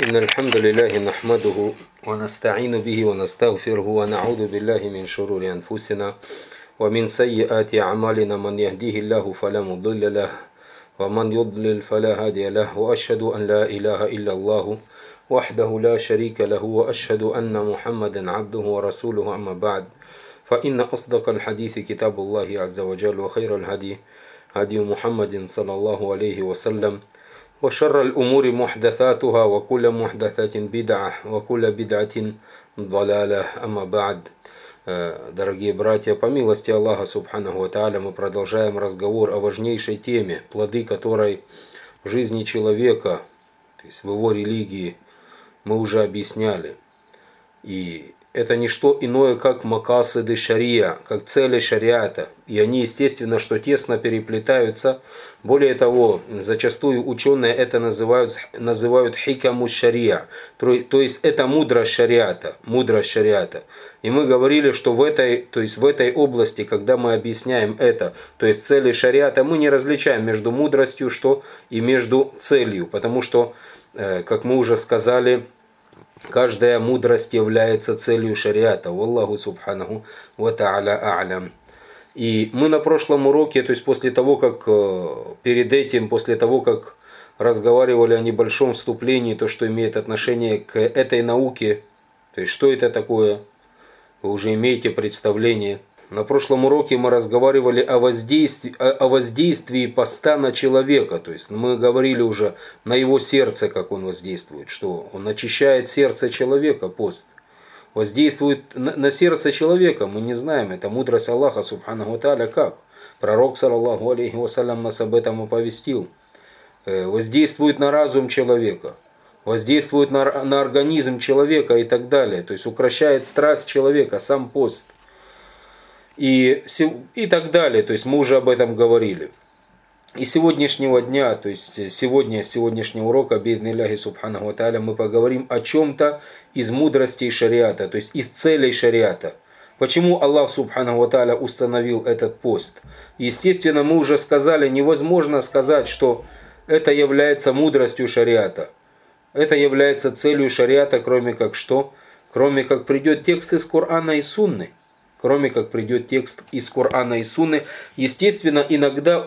إن الحمد لله نحمده ونستعين به ونستغفره ونعوذ بالله من شرور أنفسنا ومن سيئات أعمالنا من يهديه الله فلا مضل له ومن يضلل فلا هادي له وأشهد أن لا إله إلا الله وحده لا شريك له وأشهد أن محمدا عبده ورسوله أما بعد فإن أصدق الحديث كتاب الله عز وجل وخير الهدي هدي محمد صلى الله عليه وسلم وشر الأمور محدثاتها وكل محدثة بدعة وكل بدعة ضلالة أما بعد. Дорогие братья, по милости Аллаха Субханаху ва Тааля, мы продолжаем разговор о важнейшей теме, плоды которой в жизни человека, то есть в его религии, мы уже объясняли. И это не что иное, как макасиды шария, как цели шариата. И они, естественно, что тесно переплетаются. Более того, зачастую ученые это называют хикаму шария. То есть это мудрость шариата. Мудрость шариата. И мы говорили, что в этой области, когда мы объясняем это, то есть цели шариата, мы не различаем между мудростью и между целью. Потому что, как мы уже сказали, каждая мудрость является целью шариата. Валлаху субханаху ва та'аля а'лям. И мы на прошлом уроке, то есть после того, как разговаривали о небольшом вступлении, то, что имеет отношение к этой науке, то есть что это такое, вы уже имеете представление. На прошлом уроке мы разговаривали о воздействии поста на человека. То есть мы говорили уже на его сердце, как он воздействует, что он очищает сердце человека, пост. Воздействует на сердце человека, мы не знаем, это мудрость Аллаха Субханаху ва Тааля как. Пророк, саллаллаху алейхи вассалям, нас об этом оповестил. Воздействует на разум человека, воздействует на организм человека и так далее. То есть укращает страсть человека, сам пост. И так далее, то есть мы уже об этом говорили. И сегодняшнего дня, то есть сегодняшнего урока, би'идниллахи субханаху ва тааля, мы поговорим о чем-то из мудростей шариата, то есть из целей шариата. Почему Аллах субханаху ва тааля установил этот пост? Естественно, мы уже сказали, невозможно сказать, что это является мудростью шариата. Это является целью шариата, кроме как что? Кроме как придет текст из Корана и Сунны. Кроме как придет текст из Корана и Сунны. Естественно, иногда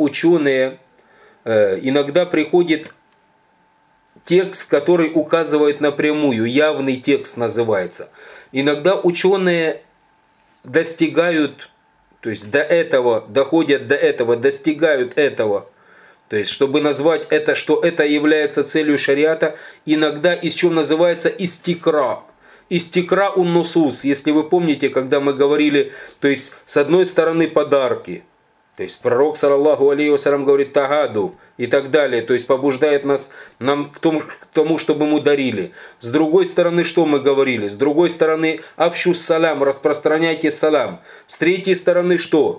приходит текст, который указывает напрямую, явный текст называется. Иногда ученые достигают, то есть доходят до этого, достигают этого. То есть, чтобы назвать это, что это является целью шариата, иногда из чего называется истикра. Истикра ун-нусус, если вы помните, когда мы говорили, то есть с одной стороны подарки, то есть пророк, саллаллаху алейхи вассалям, говорит тагаду и так далее, то есть побуждает нам к тому, чтобы мы дарили. С другой стороны, что мы говорили? С другой стороны, афшу салям, распространяйте салам. С третьей стороны, что?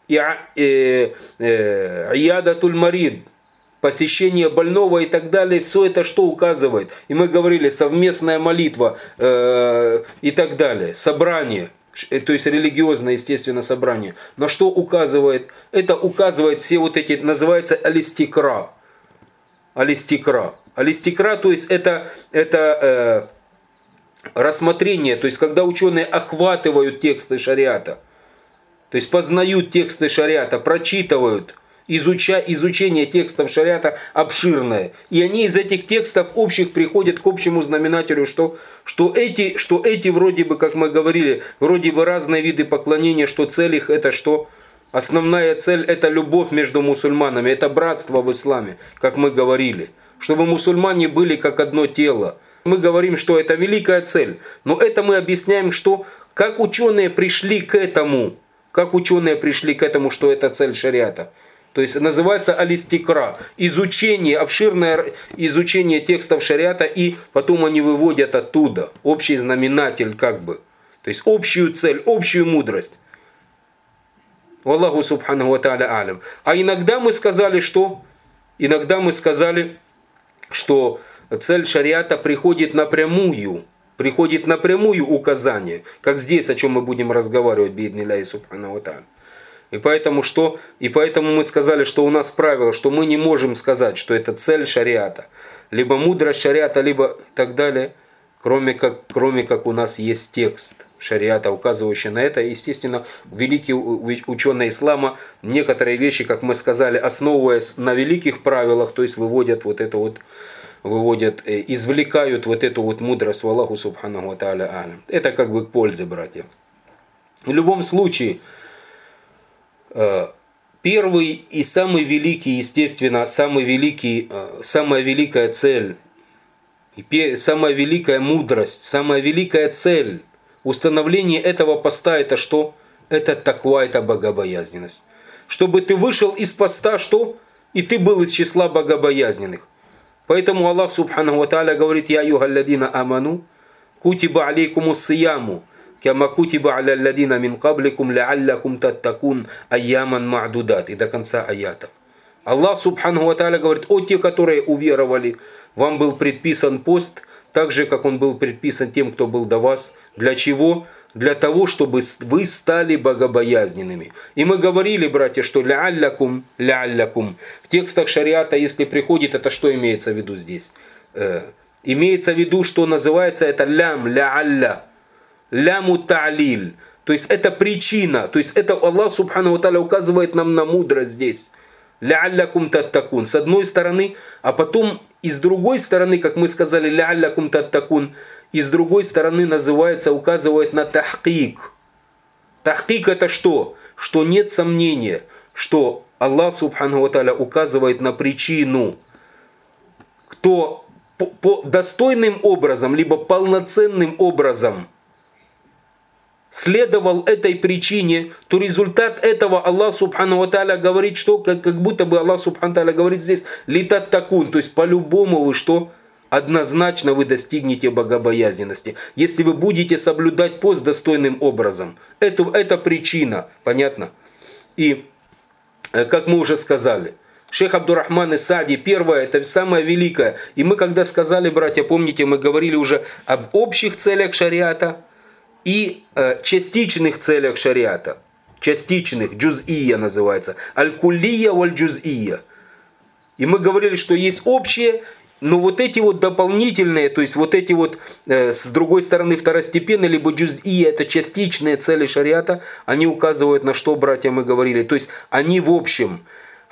Иядатуль марид, посещение больного и так далее, все это что указывает? И мы говорили, совместная молитва и так далее, собрание, то есть религиозное, естественно, собрание. На что указывает? Это указывает все вот эти, называется алистикра. Алистикра. Алистикра, то есть это рассмотрение, то есть когда ученые охватывают тексты шариата, то есть познают тексты шариата, прочитывают, изучение текстов шариата обширное. И они из этих текстов общих приходят к общему знаменателю, что эти вроде бы, как мы говорили, вроде бы разные виды поклонения, что цель их это что? Основная цель это любовь между мусульманами, это братство в исламе, как мы говорили. Чтобы мусульмане были как одно тело. Мы говорим, что это великая цель. Но это мы объясняем, что как ученые пришли к этому, что это цель шариата. То есть называется алистикра, обширное изучение текстов шариата, и потом они выводят оттуда общий знаменатель как бы. То есть общую цель, общую мудрость. Валлаху субханаху ва тааля алям. А иногда мы сказали, что цель шариата приходит напрямую указание. Как здесь, о чем мы будем разговаривать, би'идниллахи субханаху ва тааля. И поэтому мы сказали, что у нас правило, что мы не можем сказать, что это цель шариата. либо мудрость шариата, либо так далее, кроме как у нас есть текст шариата, указывающий на это. Естественно, великие ученые ислама некоторые вещи, как мы сказали, основываясь на великих правилах, то есть выводят извлекают вот эту вот мудрость в Аллаху субханаху ва тааля алям. Это как бы к пользе, братья. В любом случае, первый и самый великий, естественно, самая великая цель, самая великая мудрость, самая великая цель установления этого поста — это что? Это таква, это богобоязненность. Чтобы ты вышел из поста, что? И ты был из числа богобоязненных. Поэтому Аллах субханаху ва тааля говорит: «Я юхалладина аману, кутиба алейкумус сияму, кама кутиба аля алладина мин кабликум лааллакум таттакун айяман ма'дудат». И до конца аятов. Аллах субханаху ва тааля говорит: «О те, которые уверовали, вам был предписан пост, так же, как он был предписан тем, кто был до вас». Для чего? Для того, чтобы вы стали богобоязненными. И мы говорили, братья, что лааллакум, в текстах шариата, если приходит, это что имеется в виду здесь? Имеется в виду, что называется это лям, лаалля, ляму та'лиль. То есть это причина, то есть это Аллах субхану ва тааля указывает нам на мудрость здесь. Лааллакум таттакун. С одной стороны, а потом и с другой стороны, как мы сказали, лааллакум таттакун, и с другой стороны называется, указывает на тахкик. Тахкик — это что? Что нет сомнения, что Аллах субхану ва тааля указывает на причину. Кто по достойным образом, либо полноценным образом следовал этой причине, то результат этого Аллах субхану ва тааля говорит, что как будто бы Аллах субхану ва тааля говорит здесь литаттакун, то есть по-любому вы что? Однозначно вы достигнете богобоязненности, если вы будете соблюдать пост достойным образом. Это причина, понятно? И как мы уже сказали, шейх Абдуррахман ас-Саади, первое, это самое великое. И мы когда сказали, братья, помните, мы говорили уже об общих целях шариата и частичных целях шариата. Частичных, джуз'ия называется. Аль-куллия валь-джуз'ия. И мы говорили, что есть общие, но вот эти вот дополнительные, то есть вот эти вот, с другой стороны, второстепенные, либо джуз'ия, это частичные цели шариата, они указывают на что, братья, мы говорили. То есть они в общем,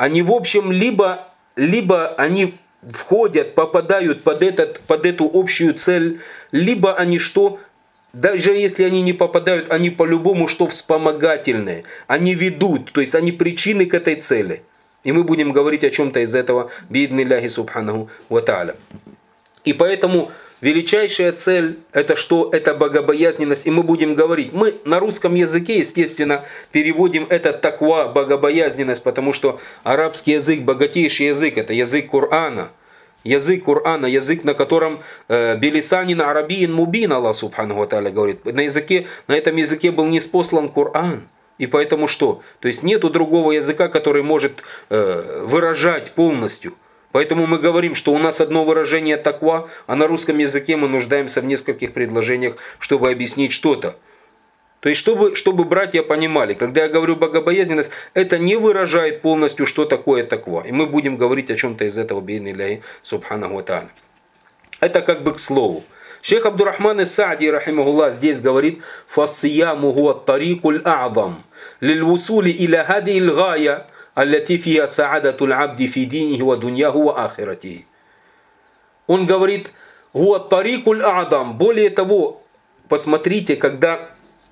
либо они входят, попадают под эту общую цель, либо они что? Даже если они не попадают, они по-любому что вспомогательные. Они ведут, то есть они причины к этой цели. И мы будем говорить о чем-то из этого бииднилляхи субханаху ва тааля. И поэтому величайшая цель это что? Это богобоязненность. И мы будем говорить. Мы на русском языке, естественно, переводим это таква, богобоязненность, потому что арабский язык, богатейший язык, это язык Корана. Язык Корана, язык, на котором билисанин арабиин мубин, Аллах субханаху ва тааля говорит. На этом языке был ниспослан Коран. И поэтому что? То есть нету другого языка, который может выражать полностью. Поэтому мы говорим, что у нас одно выражение таква, а на русском языке мы нуждаемся в нескольких предложениях, чтобы объяснить что-то. То есть, чтобы братья понимали, когда я говорю богобоязненность, это не выражает полностью, что такое таква. И мы будем говорить о чем-то из этого бииднилляхи субханаху ва тааля. Это как бы к слову. Шейх Абдуррахман ас-Саади, рахимахуллах, здесь говорит: «Фассияму хуа тарикуль а'зам лилвусули иля хадил гая, аллати фиha саадатуль абди фи динихи ва дуньяху ва ахиратихи». Он говорит: «Хуа тарикуль а'зам». Более того, посмотрите, когда...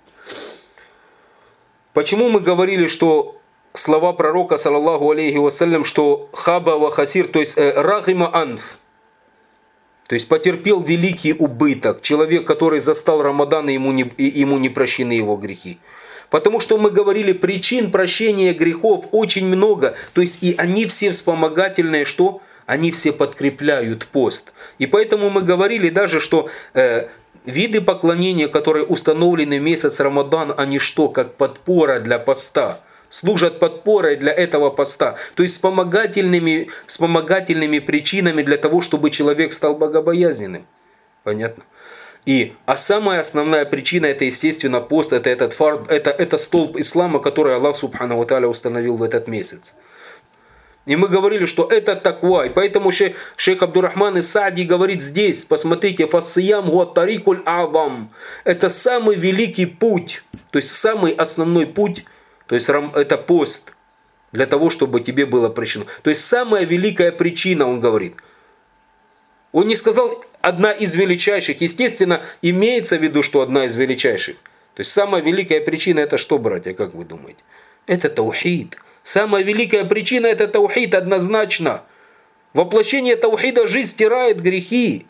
Почему мы говорили, что слова пророка, саллаллаху алейхи вассалям, что хаба ва хасир, то есть рагима анф, то есть потерпел великий убыток, человек, который застал Рамадан, и ему не прощены его грехи. Потому что мы говорили, причин прощения грехов очень много, то есть и они все вспомогательные, что? Они все подкрепляют пост. И поэтому мы говорили даже, что виды поклонения, которые установлены в месяц Рамадан, они что? Как подпора для поста. Служат подпорой для этого поста. То есть вспомогательными причинами для того, чтобы человек стал богобоязненным. Понятно? А самая основная причина, это, естественно, пост, это столб ислама, который Аллах субхану ва тааля установил в этот месяц. И мы говорили, что это таква. И поэтому шейх Абдуррахман Ис-Саади говорит здесь, посмотрите, фассиям гуа тарикуль а'зам. Это самый великий путь, то есть самый основной путь, то есть это пост, для того, чтобы тебе было прощено. То есть самая великая причина, он говорит. Он не сказал одна из величайших. Естественно, имеется в виду, что одна из величайших. То есть самая великая причина это что, братья, как вы думаете? Это таухид. Самая великая причина это таухид однозначно. Воплощение таухида жизнь стирает грехи.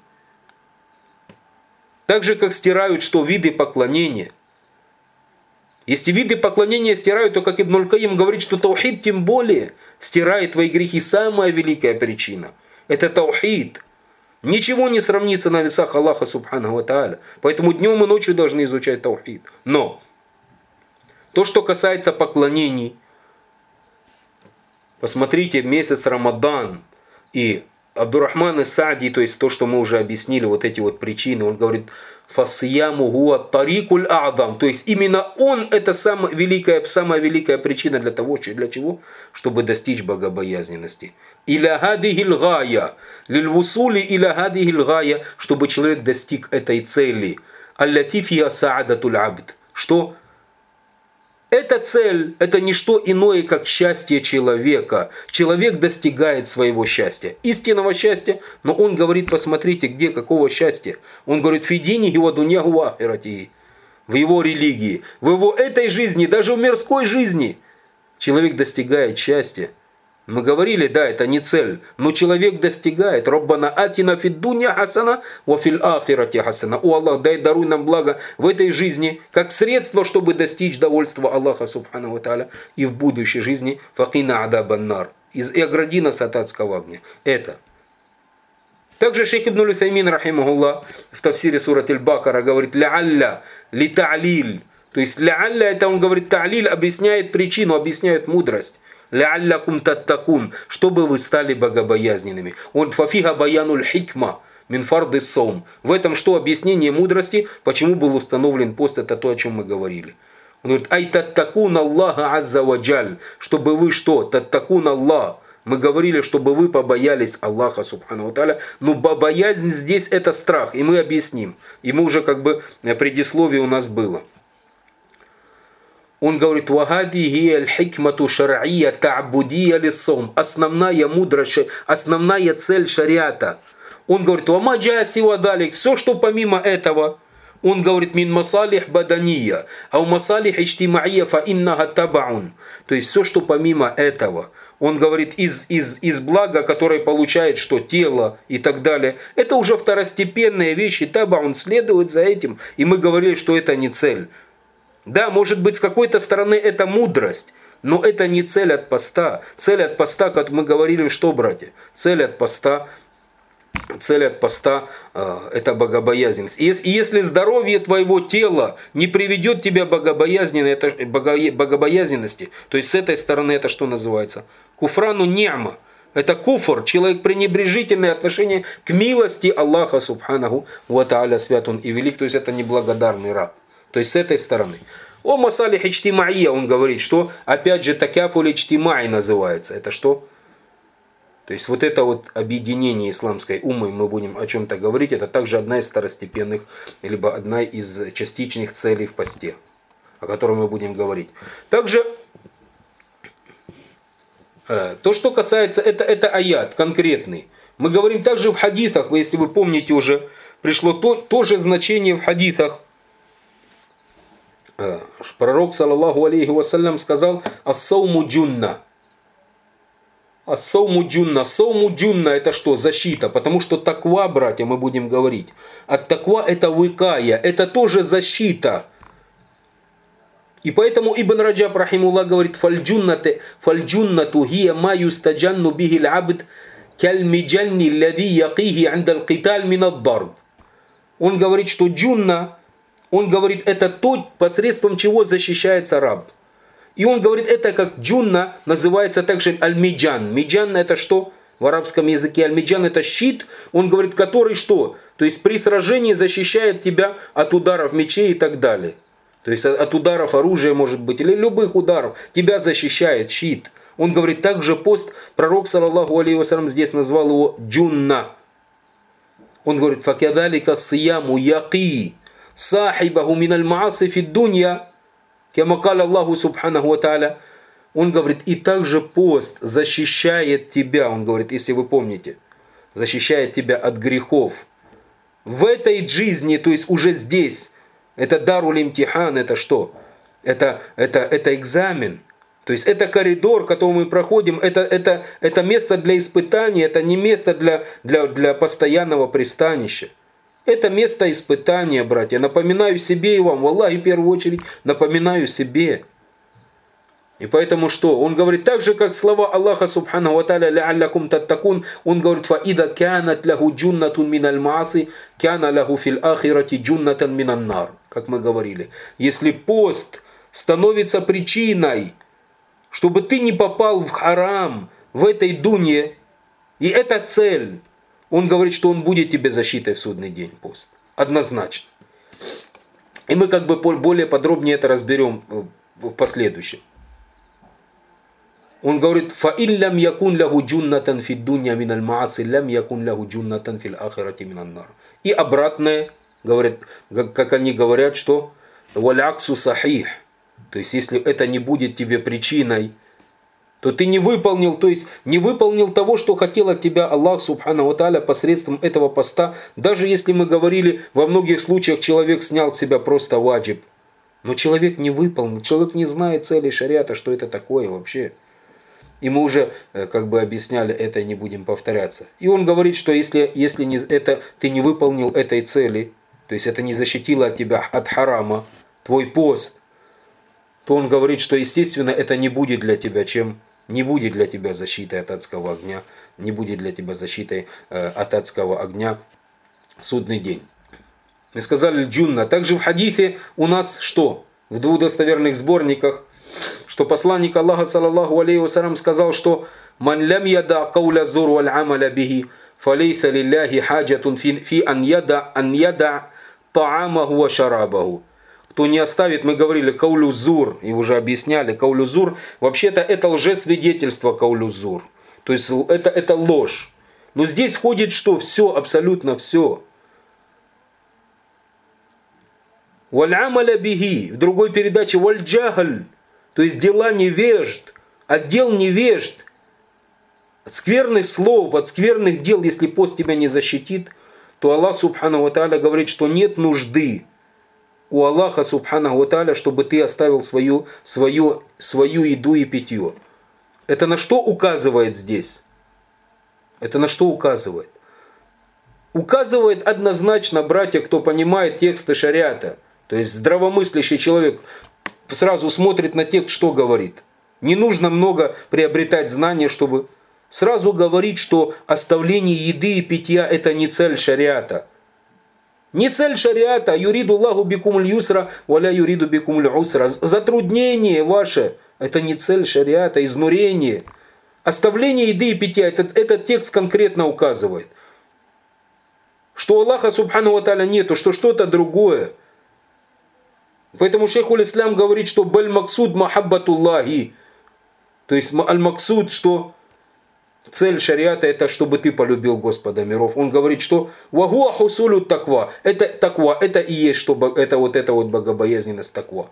Так же, как стирают что виды поклонения. Если виды поклонения стирают, то, как Ибн Аль-Каим говорит, что таухид тем более стирает твои грехи. Самая великая причина. Это таухид. Ничего не сравнится на весах Аллаха Субханаху ва Тааля. Поэтому днем и ночью должны изучать таухид. Но то, что касается поклонений, посмотрите, месяц Рамадан и Абдуррахман Ис-Саади, то есть то, что мы уже объяснили, вот эти вот причины, он говорит, фасияму гуа тарикуль а'зам, то есть именно он это самая великая причина для того, для чего? Чтобы достичь богобоязненности. Иля хадихил гая, лиль вусули иля хадихил гая, чтобы человек достиг этой цели. Аллати фиа саадатуль абд. Что? Эта цель, это не что иное, как счастье человека. Человек достигает своего счастья, истинного счастья, но он говорит, посмотрите, где, какого счастья. Он говорит, фидини ва дуньяху ва ахирати. В его религии, в его этой жизни, даже в мирской жизни человек достигает счастья. Мы говорили, да, это не цель, но человек достигает. Раббана атина фид дунья хасана ва фил ахирати хасана. О Аллах, дай, даруй нам благо в этой жизни, как средство, чтобы достичь довольства Аллаха Субхану ва Тааля, и в будущей жизни факина адабан нар. И огради нас от адского огня. Это. Также шейх Ибн Аль-Утаймин, рахимахуллах, в тафсире сурат Аль-Бакара говорит, ля-алля, ли-та'лиль. То есть ля-алля, это он говорит, та'лиль объясняет причину, объясняет мудрость. Ляллякум таттакун, чтобы вы стали богобоязненными. Он фафига баянуль хикма мин фарды саум. В этом что объяснение мудрости, почему был установлен пост, это то, о чем мы говорили. Он говорит, ай таттакун Аллаха азза ваджаль, чтобы вы что? Таттакун Аллах. Мы говорили, чтобы вы побоялись Аллаха Субхану ва Тааля. Но боязнь здесь это страх, и мы объясним. И мы уже как бы предисловие у нас было. Он говорит, вахадихи аль-хикмату шар'ия та'будия лиссаум. Основная мудрость, основная цель шариата. Он говорит, вама джаси вадалик. Все, что помимо этого, он говорит, мин масалих бадания, а у масалих иджтимаия фа иннага табаун. То есть все, что помимо этого, он говорит, из блага, которое получает что тело и так далее, это уже второстепенные вещи, табаун следует за этим. И мы говорили, что это не цель. Да, может быть, с какой-то стороны это мудрость, но это не цель от поста. Цель от поста, как мы говорили, что, братья? Цель от поста это богобоязненность. И если здоровье твоего тела не приведет тебя к богобоязненности, то есть с этой стороны это что называется? Куфрану ни'ма. Это куфр, человек пренебрежительное отношение к милости Аллаха Субханаху ва Тааля, свят он и велик, то есть это неблагодарный раб. То есть с этой стороны. О масалих иджтимаия, он говорит, что опять же такяфуль иджтимай называется. Это что? То есть вот это вот объединение исламской уммы, мы будем о чем-то говорить, это также одна из второстепенных, либо одна из частичных целей в посте, о которой мы будем говорить. Также то, что касается, это аят конкретный. Мы говорим также в хадисах, если вы помните уже, пришло то же значение в хадисах. Пророк, саллаллаху алейхи вассалям, сказал «Ас-сауму джунна». Ас-сауму джунна. Сауму джунна это что? Защита. Потому что таква, братья, мы будем говорить. От таква это выкая. Это тоже защита. И поэтому Ибн Раджаб, рахимуллах, говорит «Фальджуннату хия ма юстаджанну бихи л-абд каль-миджанни лади якихи анда л-киталь мин ад-дарб». Он говорит, что джунна, он говорит, это то, посредством чего защищается раб. И он говорит, это как джунна, называется также аль-миджан. Миджан это что? В арабском языке аль-миджан это щит. Он говорит, который что? То есть при сражении защищает тебя от ударов мечей и так далее. То есть от ударов оружия, может быть, или любых ударов. Тебя защищает щит. Он говорит, также пост, пророк, саллаллаху алейхи вассалям, здесь назвал его джунна. Он говорит, факядалика сияму яки сахибаху миналь мааси фид дунья, кама каля Аллаху субханаху ва тааля. Он говорит, и также пост защищает тебя, он говорит, если вы помните, защищает тебя от грехов. В этой жизни, то есть уже здесь, это даруль имтихан, это что? Это экзамен. То есть это коридор, который мы проходим, это место для испытаний, это не место для постоянного пристанища. Это место испытания, братья. Напоминаю себе и вам, валлахи, в первую очередь, напоминаю себе. И поэтому что? Он говорит, так же, как слова Аллаха субханаху ва тааля, ла'аллякум таттакун, он говорит, фаида кянат лаху джуннатун миналь мааси, кяна лаху фил ахирати джуннатан минан нар. Как мы говорили. Если пост становится причиной, чтобы ты не попал в харам, в этой дунье, и это цель, он говорит, что он будет тебе защитой в судный день, пост. Однозначно. И мы как бы более подробнее это разберем в последующем. Он говорит, فَإِنْ لَمْ يَكُنْ لَهُ جُنَّةً فِي الدُّنْيَا مِنَ الْمَعَاصِ لَمْ يَكُنْ لَهُ جُنَّةً فِي الْآخِرَةِ مِنَ النَّارِ. И обратное, говорят, как они говорят, что وَالْعَكْسُ صَحِيحٌ. То есть, если это не будет тебе причиной, то ты не выполнил, то есть не выполнил того, что хотел от тебя Аллах субханаху ва тааля посредством этого поста. Даже если мы говорили, во многих случаях человек снял с себя просто ваджиб. Но человек не выполнил, человек не знает цели шариата, что это такое вообще. И мы уже как бы объясняли это, и не будем повторяться. И он говорит, что если не, это, ты не выполнил этой цели, то есть это не защитило от тебя от харама, твой пост, то он говорит, что естественно это не будет для тебя чем? Не будет для тебя защитой от адского огня, не будет для тебя защитой от адского огня в судный день. Мы сказали джунна. Также в хадифе у нас что? В двух достоверных сборниках, что посланник Аллаха саллаллаху алейхи вассалям сказал, что «Ман лям яда кауля зур валь амаля бихи, фалейса лилляхи хаджатун фи ан яда таамаху ва шарабаху». Кто не оставит, мы говорили, каулю зур, и уже объясняли, каулю зур, вообще-то это лжесвидетельство каулю зур. То есть это ложь. Но здесь входит что? Все, абсолютно все. Валь амаля бихи, в другой передаче валь джахаль. То есть дела невежд, отдел невежд, от скверных слов, от скверных дел, если пост тебя не защитит, то Аллах субханаху ва тааля говорит, что нет нужды у Аллаха субханаху ва тааля, чтобы ты оставил свою еду и питье. Это на что указывает здесь? Это на что указывает? Указывает однозначно, братья, кто понимает тексты шариата, то есть здравомыслящий человек, сразу смотрит на текст, что говорит. Не нужно много приобретать знания, чтобы сразу говорить, что оставление еды и питья это не цель шариата. Не цель шариата. Юриду Аллаху бикумуль юсра, валя юриду бикумуль усра. Затруднение ваше это не цель шариата, изнурение. Оставление еды и питья, этот текст конкретно указывает. Что Аллаха субхану ва тааля нету, что что-то другое. Поэтому шейхуль ислам говорит, что баль максуд махаббатуллахи. То есть аль-максуд, что цель шариата это чтобы ты полюбил Господа миров. Он говорит, что вагуа хусулю таква. Это таква, это и есть, что это вот богобоязненность таква.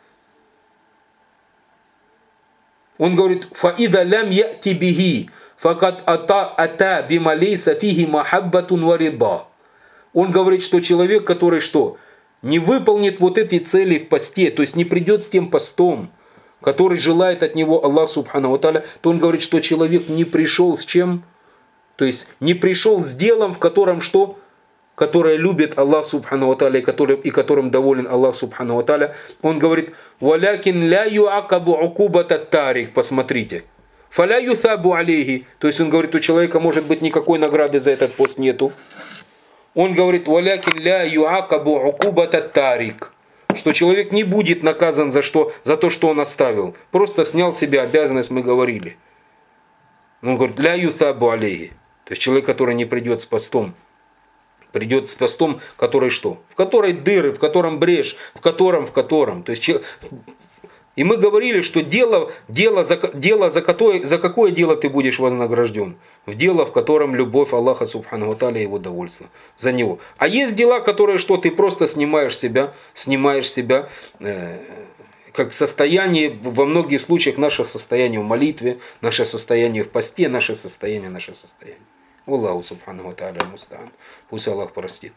Он говорит, фаида лям яти бихи, факат ата бима лейса фихи махаббатун варида. Он говорит, что человек, который что? Не выполнит вот эти цели в посте, то есть не придет с тем постом, который желает от него Аллах субханаху ва тааля, то он говорит, что человек не пришел с чем? То есть не пришел с делом, в котором что? Которое любит Аллах субханаху ва тааля и которым доволен Аллах субханаху ва тааля. Он говорит, «Валякин ля юакабу укубата тарик». Посмотрите. «Фаля юthабу алейхи». То есть он говорит, у человека может быть никакой награды за этот пост нету. Он говорит, «Валякин ля юакабу укубата тарик». Что человек не будет наказан за то, что он оставил. Просто снял себе обязанность, мы говорили. Он говорит, «Ля юthабу алейхи». То есть человек, который не придет с постом. Придет с постом, который что? В которой дыры, в котором брешь, в котором. То есть И мы говорили, что за какое дело ты будешь вознагражден? В дело, в котором любовь Аллаха Субхану ва Тааля и его довольство за него. А есть дела, которые что ты просто снимаешь себя как состояние, во многих случаях наше состояние в молитве, наше состояние в посте, наше состояние. Аллаху Субхану ва Тааля мустаан. Пусть Аллах простит.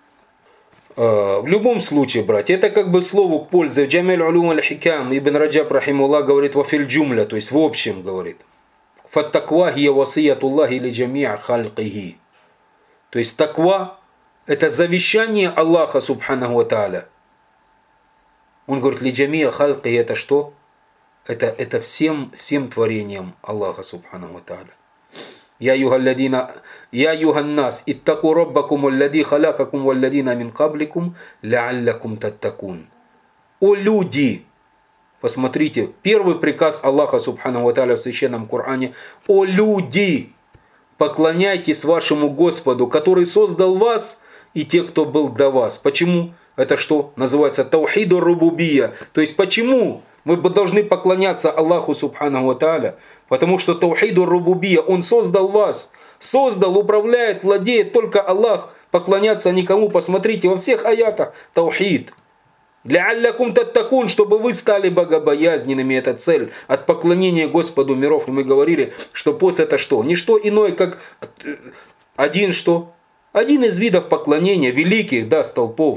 В любом случае, братья, это как бы слову к пользе. Джамиль улум аль-хикам Ибн Раджаб рахимуллах говорит вафиль джумля, то есть в общем говорит. Фаттаква хия васиятуллахи ли джами'а халькихи. То есть таква это завещание Аллаха Субханаху ва Тааля. Он говорит ли джами'а халькихи это что? Это всем творениям Аллаха Субханаху ва Тааля. Я юганнас, иттаку раббакум аллади халакакум валладина мин кабликум лааллакум таттакун. О люди! Посмотрите, первый приказ Аллаха Субхану ва Тааля в Священном Коране. О люди! Поклоняйтесь вашему Господу, который создал вас и тех, кто был до вас. Почему? Это что? Называется таухиду рубубия. То есть почему мы должны поклоняться Аллаху Субхану ва Тааля? Потому что таухиду рубубия, Он создал вас. Создал, управляет, владеет только Аллах. Поклоняться никому. Посмотрите, во всех аятах таухид. Лааллакум таттакун, чтобы вы стали богобоязненными. Это цель от поклонения Господу миров. И мы говорили, что пост это что? Не что иное, как один из видов поклонения, великих, да, столпов.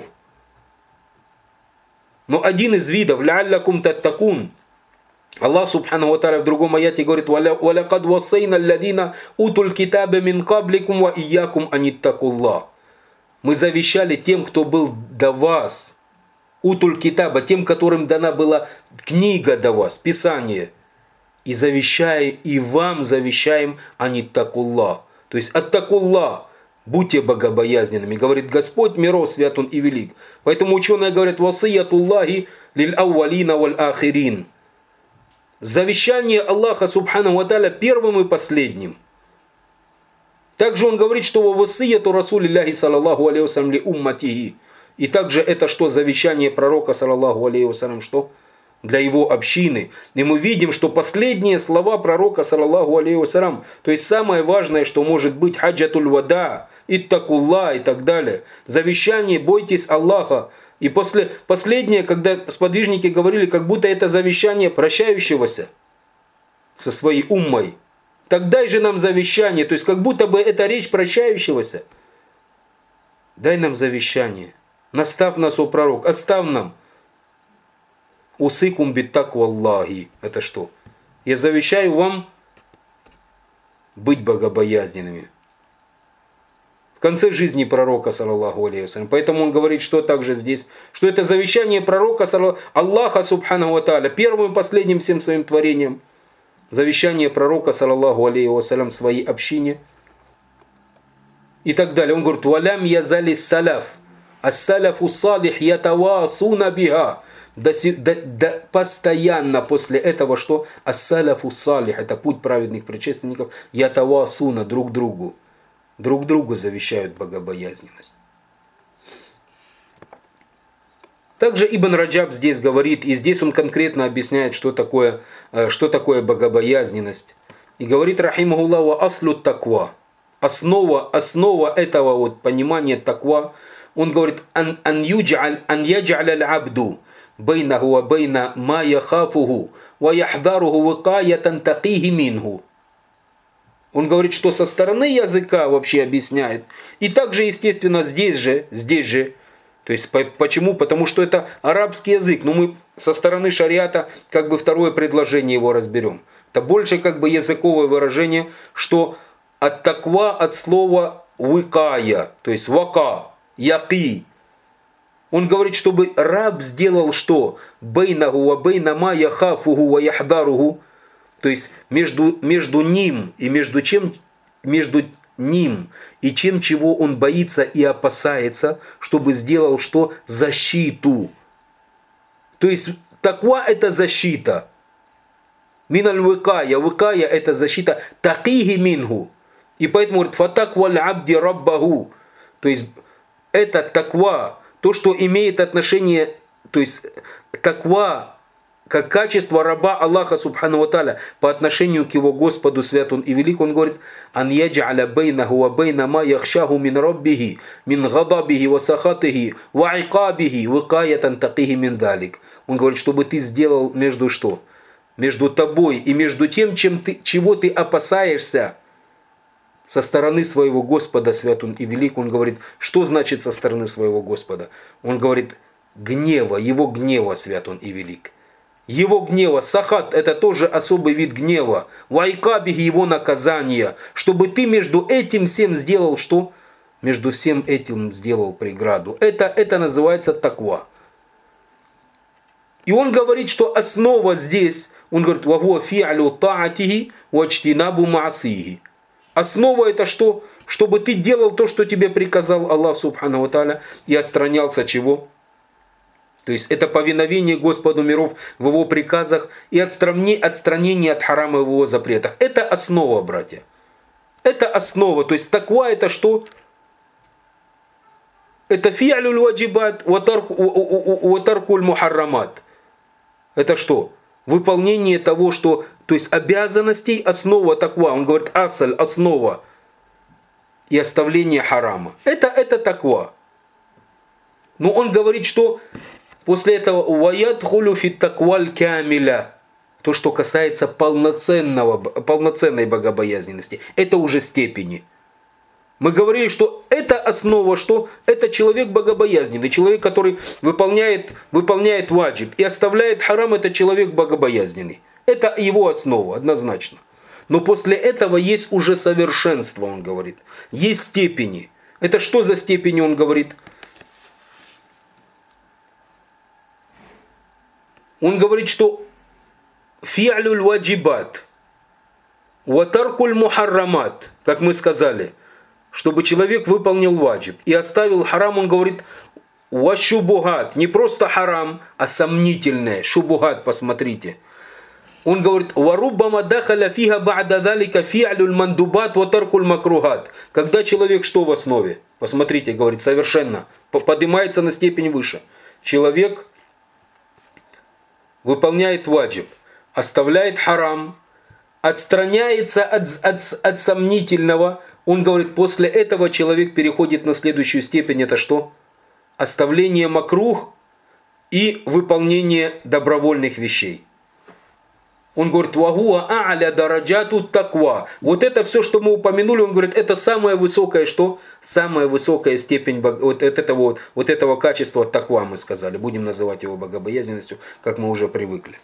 Но один из видов, лааллакум таттакун. Аллах Субхану ва Тааля в другом аяте говорит: «Валякад вассайна алладина утуль китаба мин кабликум ва иякум аниттакуллах». Мы завещали тем, кто был до вас. Утуль китаба, тем, которым дана была книга до вас, Писание. И завещаем, и вам завещаем аниттакуллах. То есть аттакуллах. Будьте богобоязненными. Говорит Господь миров, свят Он и велик. Поэтому ученые говорят: «Васиятуллахи лиль ауалина валь ахирин». Завещание Аллаха Субхану ва Тааля первым и последним. Также он говорит, что васияту Расулилляхи саллаллаху алейхи вассалям ли умматихи. И также это что? Завещание пророка саллаллаху алейхи вассалям что? Для его общины. И мы видим, что последние слова пророка саллаллаху алейхи вассалям, то есть самое важное, что может быть, хаджатуль вада, иттакулла и так далее. Завещание, бойтесь Аллаха. И последнее, когда сподвижники говорили, как будто это завещание прощающегося со своей уммой. Так дай же нам завещание, то есть как будто бы это речь прощающегося. Дай нам завещание. Настав нас, о пророк, оставь нам. Усыкум биттаква Аллахи. Это что? Я завещаю вам быть богобоязненными. В конце жизни пророка, саллаллаху алейхи вассалям. Поэтому он говорит, что также здесь, что это завещание пророка, Аллаха Субхану ва Тааля, первым и последним всем своим творением. Завещание пророка, саллаллаху алейхи вассалям, своей общине. И так далее. Он говорит: «Валям язали салаф, ас-салафу салих ятавасуна биха». Постоянно после этого что? Ас-салафу салих, это путь праведных предшественников, ятавасуна друг другу. Друг другу завещают богобоязненность. Также Ибн Раджаб здесь говорит, и здесь он конкретно объясняет, что такое богобоязненность. И говорит, рахимахуллаху, аслю таква. Основа этого вот понимания таква, он говорит, ан ядж'аль аль-абду байнаху ва байна ма яхафуху ва яхдаруху викаятан такихи минху. Он говорит, что со стороны языка вообще объясняет. И также, естественно, здесь же. То есть, почему? Потому что это арабский язык. Но мы со стороны шариата как бы второе предложение его разберем. Это больше как бы языковое выражение, что от таква, от слова выкая, то есть вака, яки. Он говорит, чтобы раб сделал что? Бейнаху ва бейна ма яхафуху ва яхдаруху. То есть между ним и между ним и чем, чего он боится и опасается, чтобы сделал что? Защиту. То есть таква это защита. Миналь выкая. Выкая это защита. Такихи минху. И поэтому говорит, фатакваль абди раббаху. То есть это таква, то, что имеет отношение, то есть таква как качество раба Аллаха Субхану ва Тааля по отношению к его Господу, свят он и велик, он говорит: «Ан ядж'аля бейнаху ва бейна ма яхшаху мин раббихи, мин гадабихи ва сахатихи, ва икабихи, викаятан такихи мин далик». Он говорит, чтобы ты сделал между что? Между тобой и между тем, чего ты опасаешься со стороны своего Господа, свят он и велик. Он говорит, что значит со стороны своего Господа? Он говорит, гнева, его гнева, свят он и велик. Его гнева, сахат, это тоже особый вид гнева. Вайкабихи, его наказания. Чтобы ты между этим всем сделал что? Между всем этим сделал преграду. Это называется таква. И он говорит, что основа здесь, он говорит, вахуа фи'алю та'атихи вачтинабу ма'асихи. Основа это что? Чтобы ты делал то, что тебе приказал Аллах Субхану ва Тааля, и отстранялся чего? То есть это повиновение Господу миров в его приказах и отстранение от харама в его запретах. Это основа, братья. Это основа. То есть таква это что? Это фи'алюль ваджибат ва таркуль мухаррамат. Это что? Выполнение того, что... То есть обязанностей, основа таква. Он говорит, асаль, основа. И оставление харама. Это таква. Но он говорит, что после этого «Ваят хулю фит такваль камиля». То, что касается полноценной богобоязненности. Это уже степени. Мы говорили, что это основа, что это человек богобоязненный. Человек, который выполняет ваджиб. И оставляет харам, это человек богобоязненный. Это его основа, однозначно. Но после этого есть уже совершенство, он говорит. Есть степени. Это что за степени, он говорит? Он говорит, что фи'алюль ваджибат ва таркуль мухаррамат, как мы сказали, чтобы человек выполнил ваджиб и оставил харам, он говорит, ва шубугат, не просто харам, а сомнительное, шубугат, посмотрите. Он говорит, ва руббама дахаля фиха ба'да далика фи'алюль мандубат ва таркуль макругат. Когда человек что в основе? Посмотрите, говорит, совершенно, поднимается на степень выше. Человек выполняет ваджиб, оставляет харам, отстраняется от сомнительного. Он говорит, после этого человек переходит на следующую степень. Это что? Оставление макрух и выполнение добровольных вещей. Он говорит, вагуа а'ля дараджату таква. Вот это все, что мы упомянули, он говорит, это самое высокое что? Самая высокая степень вот этого качества таква, мы сказали. Будем называть его богобоязненностью, как мы уже привыкли.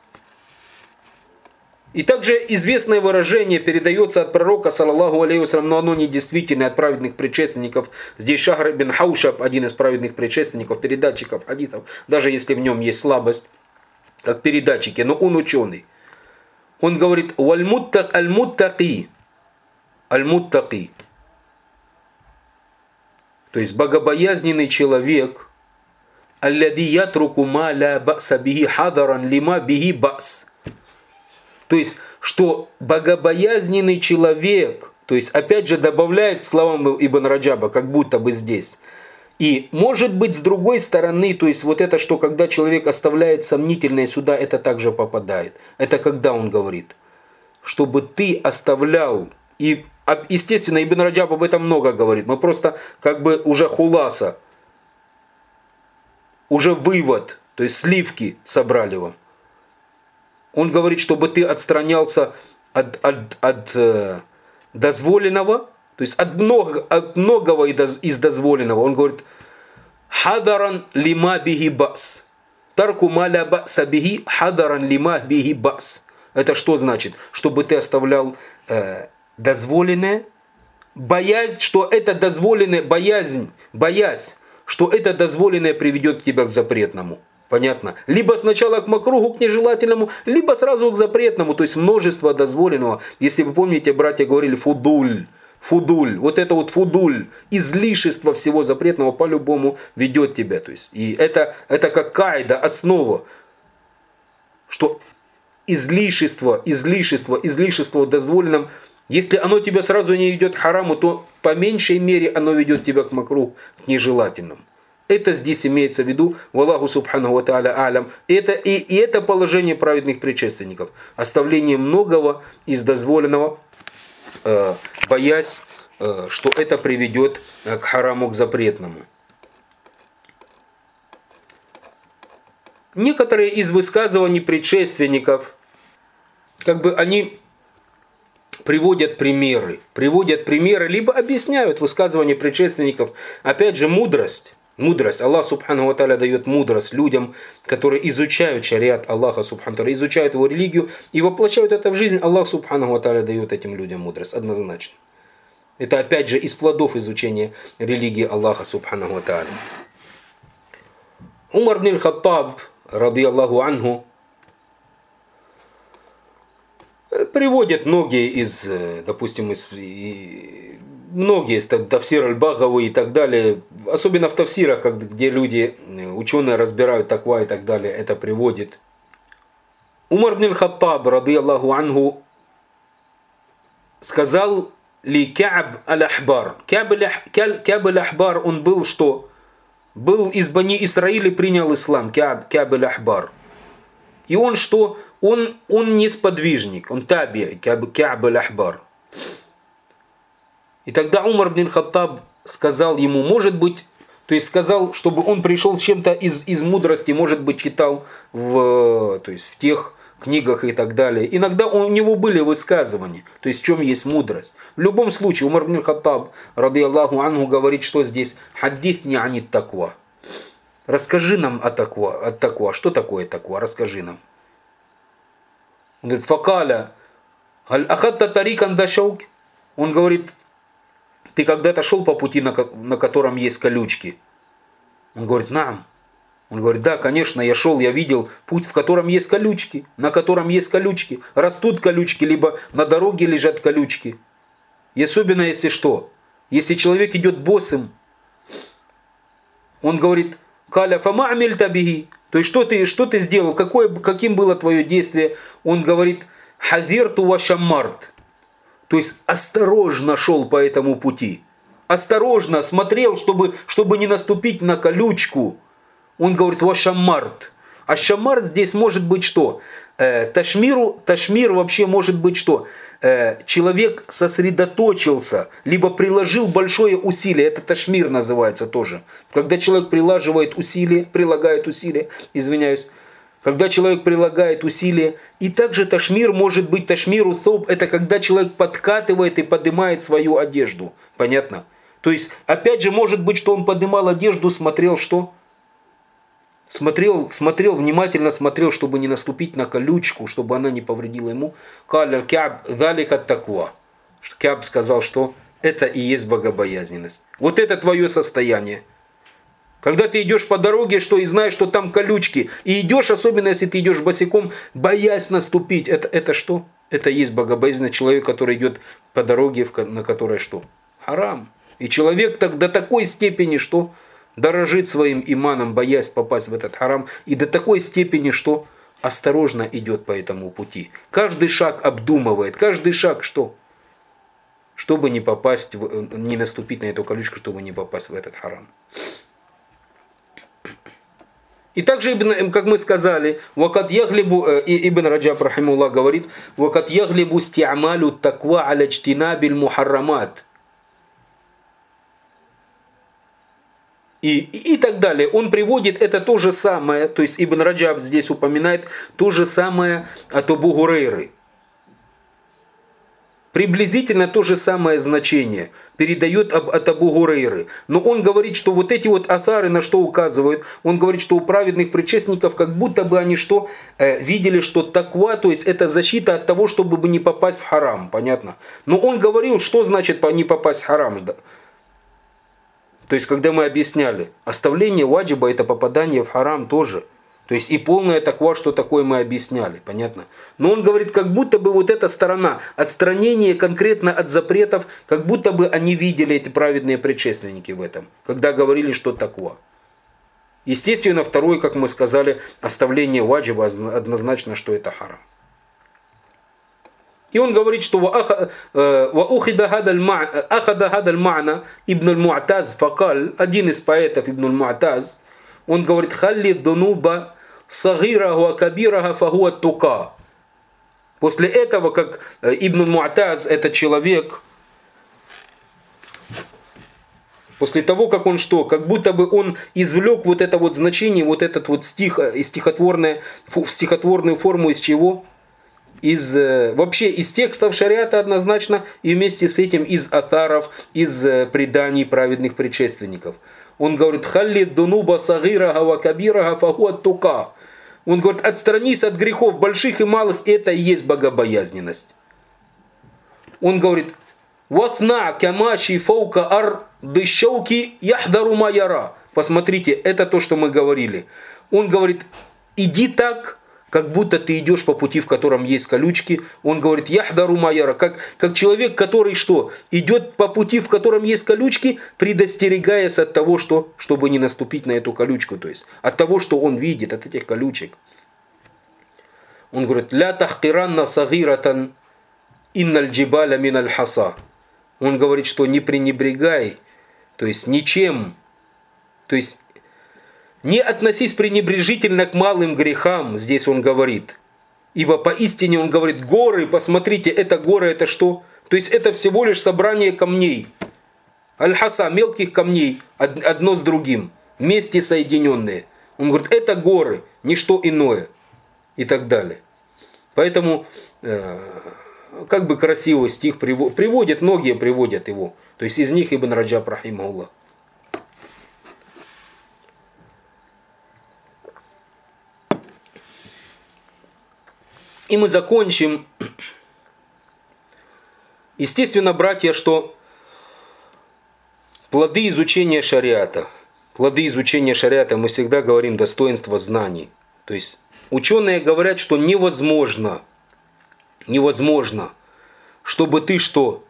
И также известное выражение передается от пророка, саллаллаху алейхи вассалям, но оно недействительное, от праведных предшественников. Здесь Шахр ибн Хаушаб, один из праведных предшественников, передатчиков хадисов, даже если в нем есть слабость, как передатчики, но он ученый. Он говорит, аль-муттаки, то есть богобоязненный человек, аллади ятруку ма ла баса бихи хадаран лима бихи бас. То есть, что богобоязненный человек, то есть, опять же, добавляет к словам Ибн Раджаба, как будто бы здесь. И, может быть, с другой стороны, то есть, вот это, что когда человек оставляет сомнительное сюда, это также попадает. Это когда он говорит, чтобы ты оставлял, и, естественно, Ибн Раджаб об этом много говорит, мы просто как бы уже хуласа, уже вывод, то есть, сливки собрали вам. Он говорит, чтобы ты отстранялся от дозволенного, то есть от многого из дозволенного. Он говорит, хадаран лима бихи бас. Тарку маля баса бихи хадаран лима бихи бас. Это что значит? Чтобы ты оставлял дозволенное, боязнь, что это дозволенное, боясь, что это дозволенное приведет тебя к запретному. Понятно? Либо сначала к макругу, к нежелательному, либо сразу к запретному, то есть множество дозволенного. Если вы помните, братья говорили фудуль. Вот это вот фудуль, излишество всего запретного по-любому ведет тебя. То есть, и это как кайда, основа, что излишество в дозволенном, если оно тебя сразу не ведет к хараму, то по меньшей мере оно ведет тебя к макругу, к нежелательному. Это здесь имеется в виду, валлаху субханаху ва тааля алям. Это положение праведных предшественников. Оставление многого из дозволенного, боясь, что это приведет к хараму, к запретному. Некоторые из высказываний предшественников, они приводят примеры, либо объясняют высказывания предшественников. Опять же, мудрость. Аллах субхану ва тааля дает мудрость людям, которые изучают шариат Аллаха субхану ва тааля, изучают его религию и воплощают это в жизнь. Аллах субхану ва тааля дает этим людям мудрость, однозначно. Это опять же из плодов изучения религии Аллаха субхану ва тааля. Умар ибн аль-Хаттаб, ради Аллаху анху, приводят многие из тафсир аль-Багави и так далее, особенно в тафсирах, где люди, ученые разбирают таква и так далее, это приводит. Умар ибн аль-Хаттаб, ради Аллаху анху, сказал ли Кааб аль-Ахбар. Кааб аль-Ахбар, он был что? Был из Бани Исраиля, принял ислам, Кааб аль-Ахбар. И он что? Он не сподвижник, он таби, Кааб аль-Ахбар. И тогда Умар ибн аль-Хаттаб сказал ему, может быть, то есть сказал, чтобы он пришел с чем-то из мудрости, может быть, читал в тех книгах и так далее. Иногда у него были высказывания, то есть в чем есть мудрость. В любом случае, Умар ибн аль-Хаттаб, ради Аллаху анху, говорит, что здесь «Хаддithni анит таква». Расскажи нам о таква. Что такое таква? Расскажи нам. Он говорит, «Факаля, аль ахадта тарикан да шаук». Он говорит, ты когда-то шел по пути, на котором есть колючки? Он говорит, нам. Он говорит, да, конечно, я шел, я видел путь, в котором есть колючки, на котором есть колючки. Растут колючки, либо на дороге лежат колючки. И особенно если что, если человек идет босым, он говорит, «Каля фама амиль табихи». То есть, что ты сделал, каким было твое действие? Он говорит, «Хадирту ва шаммарт». То есть, осторожно шел по этому пути. Осторожно смотрел, чтобы не наступить на колючку. Он говорит, «Ва шаммарт». А шаммарт здесь может быть что? Ташмир вообще может быть что? Человек сосредоточился, либо приложил большое усилие. Это ташмир называется тоже. Когда человек прилагает усилие, когда человек прилагает усилие. И также ташмир может быть, ташмиру thоб, это когда человек подкатывает и поднимает свою одежду. Понятно? То есть, опять же, может быть, что он поднимал одежду, смотрел что? Смотрел, внимательно смотрел, чтобы не наступить на колючку, чтобы она не повредила ему. Каля Кааб залика таква. Кааб сказал, что это и есть богобоязненность. Вот это твое состояние. Когда ты идешь по дороге, что и знаешь, что там колючки, и идешь, особенно если ты идешь босиком, боясь наступить, это что? Это и есть богобоязненный человек, который идет по дороге, на которой что? Харам. И человек до такой степени, что дорожит своим иманом, боясь попасть в этот харам, и до такой степени, что осторожно идет по этому пути. Каждый шаг обдумывает, каждый шаг что? Чтобы не попасть, не наступить на эту колючку, чтобы не попасть в этот харам. И также, как мы сказали, Ибн Раджаб рахимуллах говорит, «Вакат яглибу сти'амалу таква аля джтинабиль мухаррамат». И так далее. Он приводит это то же самое, то есть Ибн Раджаб здесь упоминает то же самое от Абу Гурейры. Приблизительно то же самое значение передает от Абу Гурейры. Но он говорит, что вот эти вот аthары на что указывают? Он говорит, что у праведных предшественников как будто бы они что? Видели, что таква, то есть это защита от того, чтобы не попасть в харам. Понятно? Но он говорил, что значит не попасть в харам. То есть, когда мы объясняли, оставление ваджиба – это попадание в харам тоже. То есть, и полная таква, что такое мы объясняли, понятно? Но он говорит, как будто бы вот эта сторона, отстранение конкретно от запретов, как будто бы они видели, эти праведные предшественники в этом, когда говорили, что таква. Естественно, второе, как мы сказали, оставление ваджиба однозначно, что это харам. И он говорит, что ахада гадаль ма'на ибн аль-Му'таз факаль, один из поэтов ибн аль-Му'таз, он говорит, халли дунуба сагираху а кабираху фахуа тука. После этого, как ибн аль-Му'таз, этот человек, после того, как он что, как будто бы он извлек вот это вот значение, вот этот вот стих, стихотворную форму из чего? Вообще из текстов шариата однозначно, и вместе с этим из атаров, из преданий праведных предшественников. Он говорит, халли дунуба сагираха ва кабираха фахуа тука. Он говорит, отстранись от грехов больших и малых, это и есть богобоязненность. Он говорит, васна камаши фаука ар дышауки яхдару майяра. Посмотрите, это то, что мы говорили. Он говорит, иди так, как будто ты идешь по пути, в котором есть колючки. Он говорит, яхдару майяра, как человек, который что? Идет по пути, в котором есть колючки, предостерегаясь от того, чтобы не наступить на эту колючку. То есть от того, что он видит, от этих колючек. Он говорит, ля тахкиранна сагиратан инналь джибаля миналь хаса. Он говорит, что не пренебрегай, то есть ничем, то есть не относись пренебрежительно к малым грехам, здесь он говорит. Ибо поистине он говорит, горы, посмотрите, это горы, это что? То есть это всего лишь собрание камней. Аль-Хаса, мелких камней, одно с другим, вместе соединенные. Он говорит, это горы, ничто иное. И так далее. Поэтому, как бы красивый стих приводят, многие приводят его. То есть из них Ибн Раджаб, рахимахуллах. И мы закончим. Естественно, братья, что плоды изучения шариата, мы всегда говорим достоинство знаний. То есть ученые говорят, что невозможно, чтобы ты что?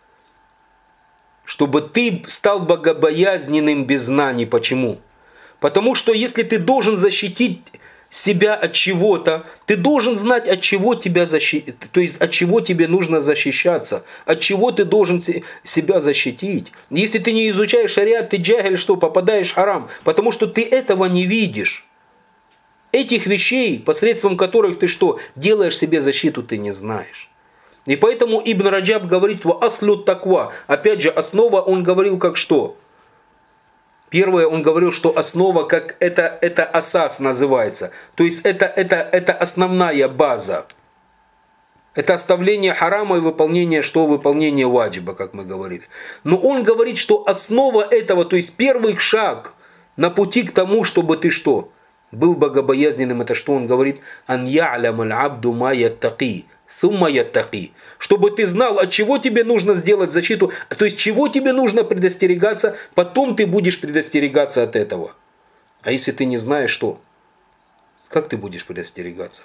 Чтобы ты стал богобоязненным без знаний. Почему? Потому что если ты должен защитить себя от чего-то, ты должен знать, от чего тебя защитить, то есть от чего тебе нужно защищаться, от чего ты должен себя защитить. Если ты не изучаешь шариат, ты джахиль, что попадаешь в харам, потому что ты этого не видишь. Этих вещей, посредством которых ты что, делаешь себе защиту, ты не знаешь. И поэтому Ибн Раджаб говорит, ва аслю таква. Опять же, основа, он говорил как что? Первое, он говорил, что основа, как это асас называется. То есть это основная база. Это оставление харама и выполнение что? Выполнение ваджиба, как мы говорили. Но он говорит, что основа этого, то есть первый шаг на пути к тому, чтобы ты что? Был богобоязненным, это что он говорит? Ан я'лям аль-абду ма яттaqи, сумма яттaqi. Чтобы ты знал, от чего тебе нужно сделать защиту, то есть чего тебе нужно предостерегаться, потом ты будешь предостерегаться от этого. А если ты не знаешь, что? Как ты будешь предостерегаться?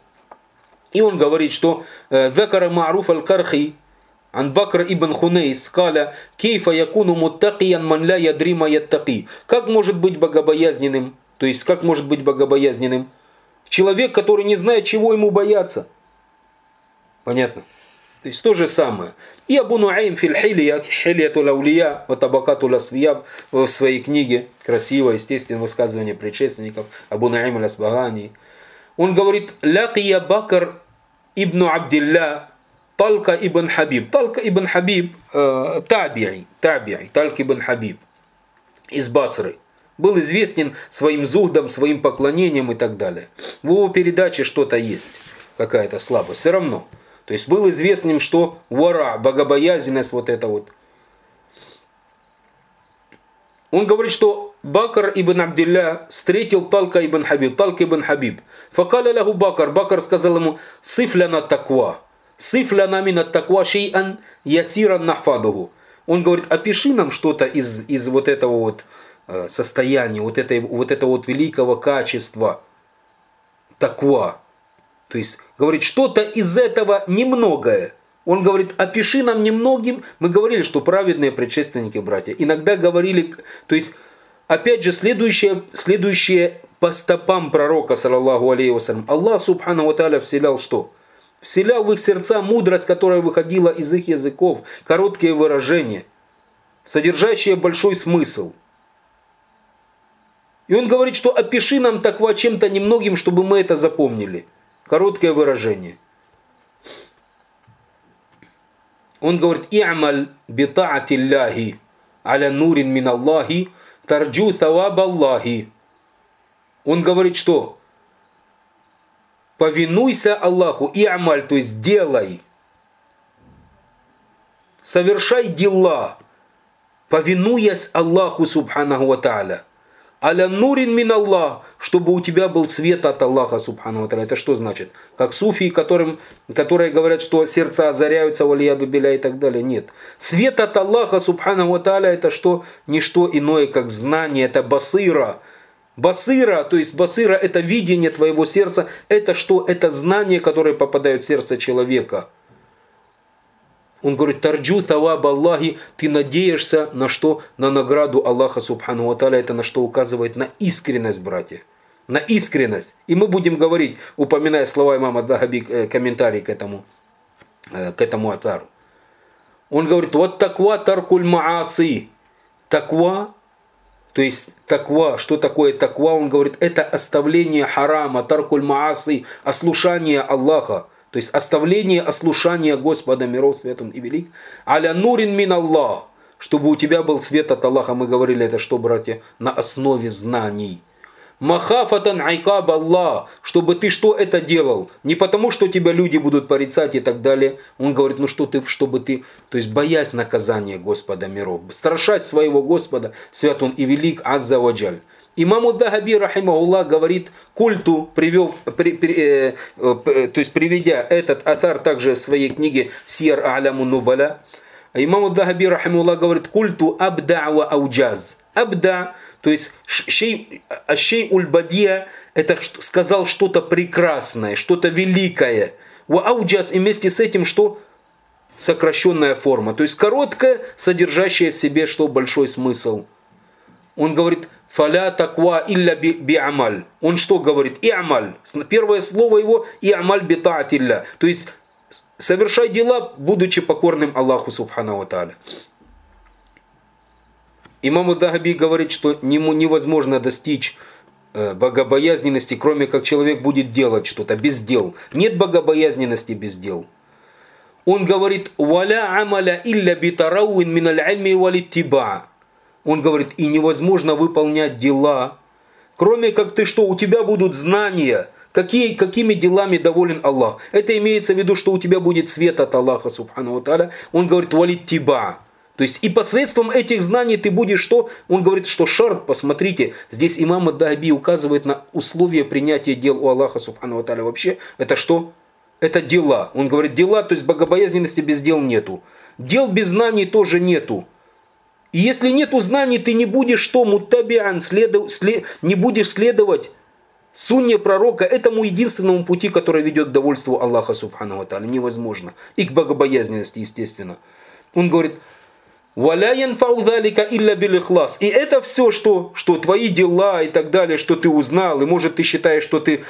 И он говорит, что «Закара ма'руф аль-кархи ан Бакр ибн Хунейс каля кейфа якуну муттакиян ман ля ядри ма яттaqи». Как может быть богобоязненным? То есть, как может быть богобоязненным человек, который не знает, чего ему бояться? Понятно? То есть, то же самое. И Абу Нуайм фил хилья, хильятул аулия, ва табакатул асвия, в своей книге, красивое, естественное высказывание предшественников, Абу Нуайм аль-Асбагани, он говорит, лакия Бакр ибн Абдилля, Талка ибн Хабиб. Талка ибн Хабиб, таби'и, Талка ибн Хабиб, из Басры. Был известен своим зухдом, своим поклонением и так далее. В его передаче что-то есть, какая-то слабость. Все равно. То есть был известным, что вара, богобоязненность, вот это вот. Он говорит, что Бакр ибн Абдилля встретил Талка ибн Хабиб. Талка ибн Хабиб. Факаля лаху Бакр. Бакр сказал ему, сифляна таква. Сифляна мина таква шей'ан ясиран нахфадуху. Он говорит, опиши нам что-то из вот этого вот состояния, вот этого вот великого качества таква. То есть, говорит, что-то из этого немногое. Он говорит, опиши нам немногим. Мы говорили, что праведные предшественники, братья, иногда говорили, то есть, опять же, следующее по стопам пророка, саллаллаху алейхи вассалям. Аллах, субхану ва тааля, вселял что? вселял в их сердца мудрость, которая выходила из их языков, короткие выражения, содержащие большой смысл. И он говорит, что опиши нам таква чем-то немногим, чтобы мы это запомнили. Короткое выражение. Он говорит, «И'маль бита'атилляхи аля нурин мин Аллахи тарджу thawab Аллахи». Он говорит, что повинуйся Аллаху, и'маль, то есть делай, совершай дела, повинуясь Аллаху субханаху ва тааля. Аля нурин мин Аллах, чтобы у тебя был свет от Аллаха субхану ва тааля. Это что значит? Как суфии, которые говорят, что сердца озаряются, валияду биля и так далее. Нет. Свет от Аллаха субхану ва тааля это что? Не что иное, как знание, это басира. Басира, то есть басира это видение твоего сердца. Это что? Это знание, которое попадает в сердце человека. Он говорит, тарджу thawab Аллахи, ты надеешься на что? На награду Аллаха субхану ва тааля. Это на что указывает? На искренность, братья. На искренность. И мы будем говорить, упоминая слова имама Дахаби, комментарий к этому атару. Он говорит, вот таква таркуль мааси. Таква, то есть таква, что такое таква? Он говорит, это оставление харама, таркуль мааси, ослушание Аллаха. То есть оставление ослушания Господа миров, свят Он и велик. Аля нурин мин Аллах. Чтобы у тебя был свет от Аллаха. Мы говорили это что, братья? На основе знаний. Махафатан айкаб Аллах. Чтобы ты что это делал? Не потому, что тебя люди будут порицать и так далее. Он говорит, ну что ты, чтобы ты, то есть боясь наказания Господа миров. Страшась своего Господа, свят Он и велик, азза ваджаль. Имам Дахаби, рахимахуллах, говорит, культу, то есть приведя этот атар также в своей книге Сьер А'лямун Нубала, имам Дахаби, рахимахуллах, говорит, культу абда ва ауджаз. Абда, то есть шей уль бадия, это сказал что-то прекрасное, что-то великое. Ва ауджаз, и вместе с этим что? Сокращенная форма, то есть короткая, содержащая в себе что? Большой смысл. Он говорит, фаля таква илля би'амаль. Он что говорит? И'амаль. Первое слово его и'амаль бита'атилля. То есть совершай дела, будучи покорным Аллаху субхану ва тааля. Имам Дахаби говорит, что невозможно достичь богобоязненности, кроме как человек будет делать что-то без дел. Нет богобоязненности без дел. Он говорит, валя амаля илля битарауин миналь альми валиттиба. Он говорит, и невозможно выполнять дела, кроме как ты что, у тебя будут знания, какими делами доволен Аллах. Это имеется в виду, что у тебя будет свет от Аллаха, субхану ва тааля. Он говорит, валит тиба. То есть и посредством этих знаний ты будешь что? Он говорит, что шарт, посмотрите, здесь имам Дахаби указывает на условия принятия дел у Аллаха, субхану ва тааля. Вообще, это что? Это дела. Он говорит, дела, то есть богобоязненности без дел нету. Дел без знаний тоже нету. И если нету знаний, ты не будешь что, муттабиан, не будешь следовать сунне пророка, этому единственному пути, который ведет к довольству Аллаха субхану ва тааля. Невозможно. И к богобоязненности, естественно. Он говорит, «Валя янфау залика илля бил ихлас». И это все, что твои дела и так далее, что ты узнал, и может ты считаешь, что ты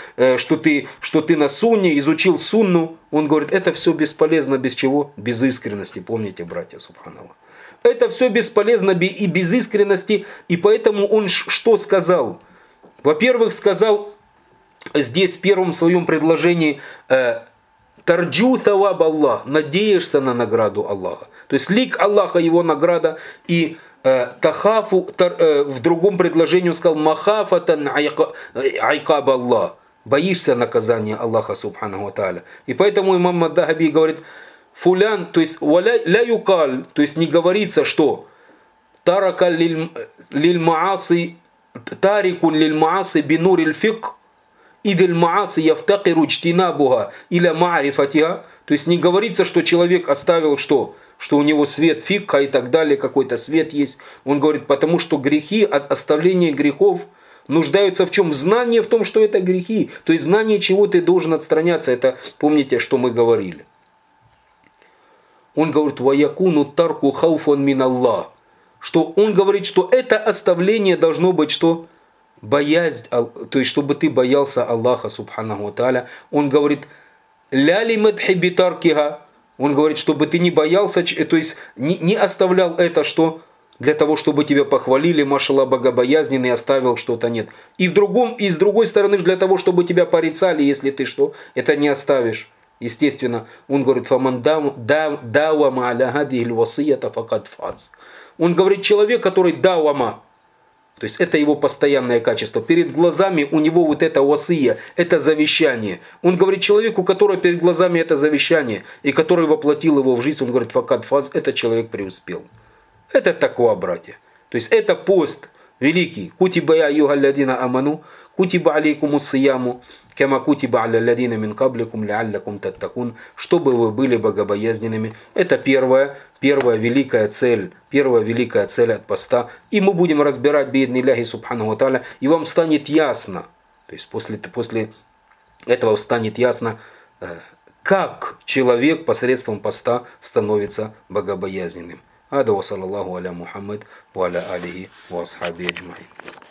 на сунне, изучил сунну. Он говорит, это все бесполезно, без чего? Без искренности. Помните, братья, субханаллах. Это все бесполезно и без искренности. И поэтому он что сказал? Во-первых, сказал здесь в первом своем предложении «Тарджу thawab Аллах», надеешься на награду Аллаха. То есть лик Аллаха, его награда. И тахафу, в другом предложении он сказал «Махафатан айкаб Аллах», боишься наказания Аллаха субхану ва тааля. И поэтому имам Дахаби говорит, фулян, то есть ля юкаль, то есть не говорится, что тарака лиль мааси, тарикун лиль мааси бинуриль фик, идиль мааси яфтакиру джтинабуха иля маарифатиха. То есть не говорится, что человек оставил что у него свет фикха и так далее, какой-то свет есть. Он говорит, потому что грехи, оставление грехов нуждаются в чем? В знании в том, что это грехи. То есть знание, чего ты должен отстраняться. Это помните, что мы говорили. Он говорит, «Ваякуну тарку хауфан мин Аллах». Что он говорит, что это оставление должно быть что? Боязнь, то есть чтобы ты боялся Аллаха, субханаху ва тааля. Он говорит, ляли мадхи битаркига. Он говорит, чтобы ты не боялся, то есть не оставлял это, что для того, чтобы тебя похвалили, машалла, богобоязненный, оставил что-то, нет. И с другой стороны, для того, чтобы тебя порицали, если ты что, это не оставишь. Естественно, он говорит, «Фаман дауама аля гадихиль васията факад фаз». Он говорит, человек, который дауама, то есть это его постоянное качество. Перед глазами у него вот это васия, это завещание. Он говорит, человеку, который перед глазами это завещание, и который воплотил его в жизнь, он говорит, факад фаз, этот человек преуспел. Это такое, братья. То есть это пост великий. Кутиба я югалладина аману, кутиба алейкумус сияму, кама кутиба алялладина мин кабликум ляллакум таттакун, чтобы вы были богобоязненными. Это первая великая цель от поста. И мы будем разбирать бииднилляхи субхану ва тааля, и вам станет ясно, то есть после этого станет ясно, как человек посредством поста становится богобоязненным. هذا وصلى الله على محمد وعلى آله وأصحابه أجمعين.